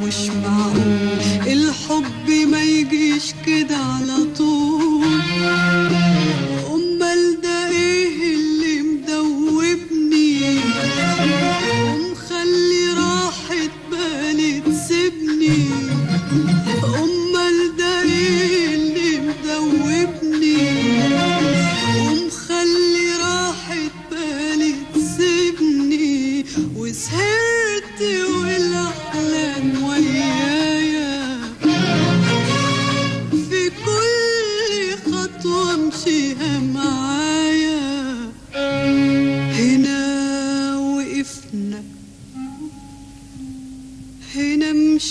مش معقول الحب ما يجيش كده على طول. امال ده ايه اللي مدوبني ومخلي راحة بالي تسيبني؟ امال ده ايه اللي مدوبني ومخلي راحة بالي تسيبني؟ وسهرت والاحلام ويايا في كل خطوة امشيها معايا. هنا وقفنا هنا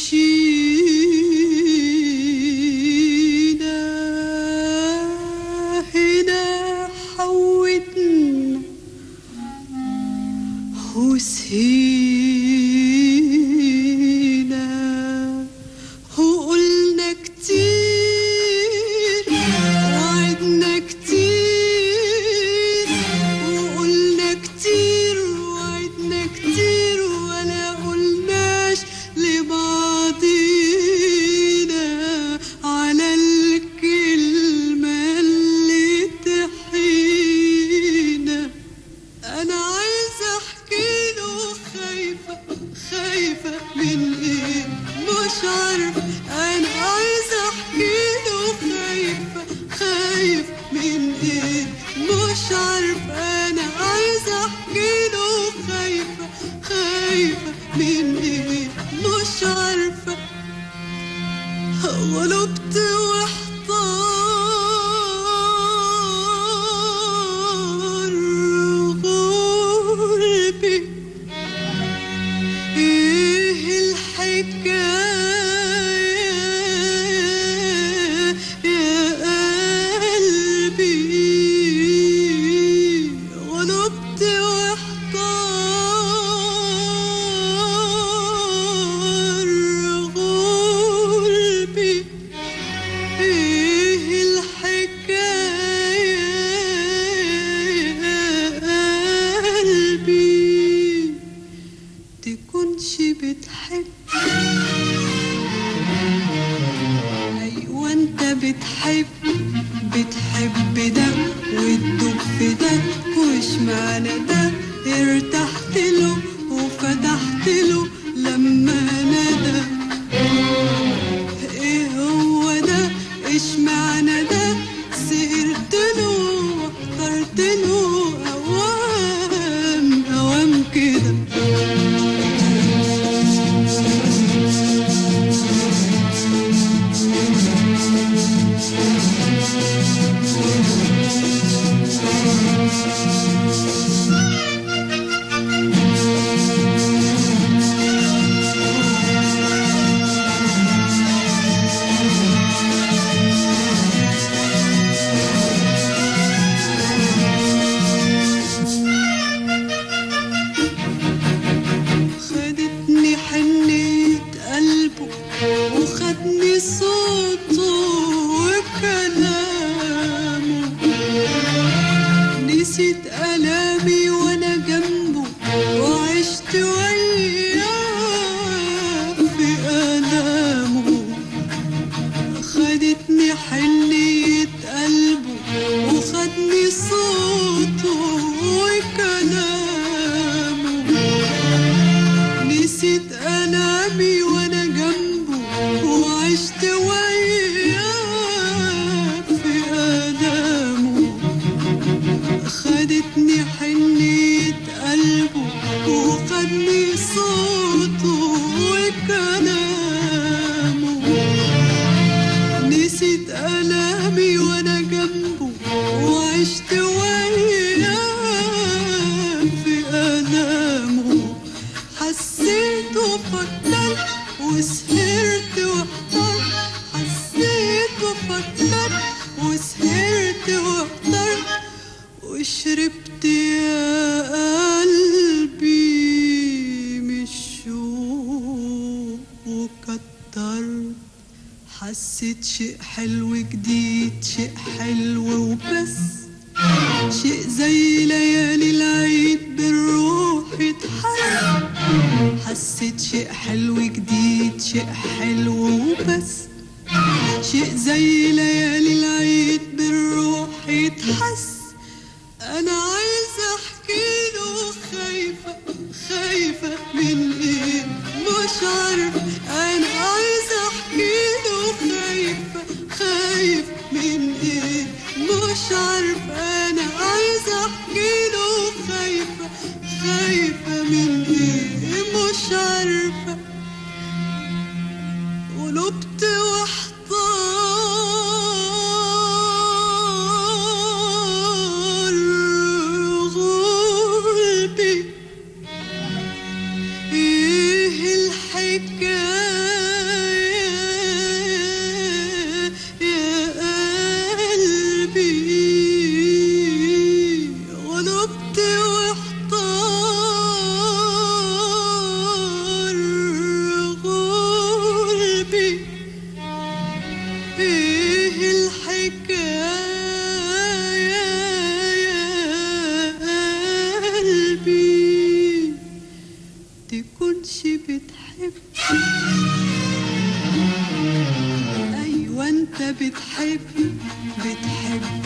مشينا هنا حودنا وسهينا وقلنا كتير وعدنا كتير وقلنا كتير وعدنا كتير ولا قلناش لبعضينا على الكلمة اللي تحينا. أنا عايزة أحكيله خايفة خايفة من إيه مش عارفة. أنا عايزة أحكيله خايفة خايف من إيه مش عارفة. أنا عايزة أحكيله خايفة خايفة من إيه مش عارفة. غلبت واحتار غربي ايه الحكاية يا قلبي. غلبت واحتار غربي ايه الحكاية يا قلبي. تكونش بتحب ايوه انت بتحب ده وتدوب في ده وش معنى ده. ارتحت له وفتحت له لما ندى. ايه هو ده ايش معنى ده. سهرت له واخترت له اوام اوام كده. خدتني حنية قلبه وخدني صوته وكلامه. نسيت ألامي وأنا جنبه وعشت وياه في ألامه. خدتني حنية قلبه وخدني صوته وكلامه. نسيت ألامي وأنا جنبه وعشت وياه في ألامه. خدتني حنية قلبه وخدني صوته وكلامه. نسيت ألامي وأنا جنبه وعشت وياه في ألامه. حسيت وفكرت وسهرت واحترت. حسيت وفكرت وسهرت واحترت وشربت يا قلبي من الشوق وكترت. حسيت شيء حلو جديد شيء حلو وبس. شيء زي ليالي العيد بالروح اتحس. حسيت شيء حلو جديد، شيء حلو وبس، شيء زي ليالي العيد بالروح يتحس. انا عايزة احكيله، خايفة خايفة من ايه مش عارفة. انا عايزة احكيله، خايفة خايفة من ايه مش عارفة. انا عايزة احكيله، خايفة خايفة من ايه مش عارفة. قلبت واحتار غلبي، ايه الحكاية يا قلبي. غلبت واحتار غلبي، ايه الحكاية يا قلبي. تكونش بتحب، ايوه انت بتحب